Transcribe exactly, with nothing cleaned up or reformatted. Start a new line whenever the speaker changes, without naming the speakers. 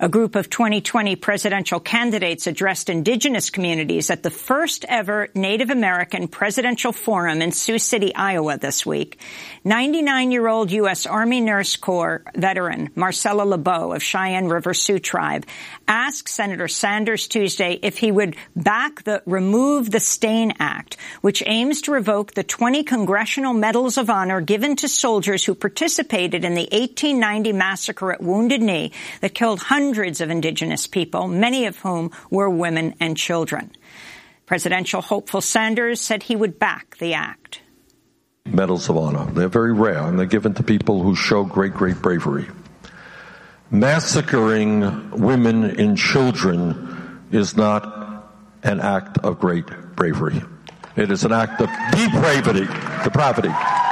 A group of twenty twenty presidential candidates addressed indigenous communities at the first ever Native American Presidential Forum in Sioux City, Iowa this week. ninety-nine-year-old U S Army Nurse Corps veteran Marcella LeBeau of Cheyenne River Sioux Tribe asked Senator Sanders Tuesday if he would back the Remove the Stain Act, which aims to revoke the twenty Congressional Medals of Honor given to soldiers who participated in the eighteen ninety massacre at Wounded Knee that killed hundreds Hundreds of indigenous people, many of whom were women and children. Presidential hopeful Sanders said he would back the act.
Medals of Honor. They're very rare, and they're given to people who show great, great bravery. Massacring women and children is not an act of great bravery. It is an act of depravity, depravity.